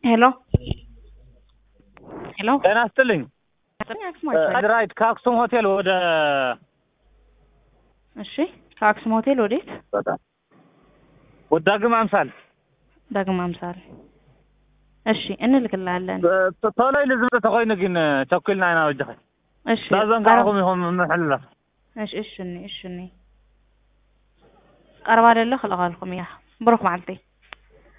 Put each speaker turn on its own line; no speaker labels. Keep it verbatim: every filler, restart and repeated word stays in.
ሄሎ ሄሎ
ጤና ይስጥልኝ። አድራይት ከአክሱም ሆቴል ወደ
እሺ፣ ከአክሱም ሆቴል ወዴት?
ወደ ዳግም አምሳል።
ዳግም አምሳል። እሺ፣ እንልክልሃለን።
ቶሎ ልዝም ተኮይነ ግን ቸኩልና አይና ወጀኸ።
እሺ፣
ዛዘንጋኩም ይሁን ምሕላ።
እሺ እሺ እሺ ቀርባ አይደለ خلقالكم يا بروح معلتي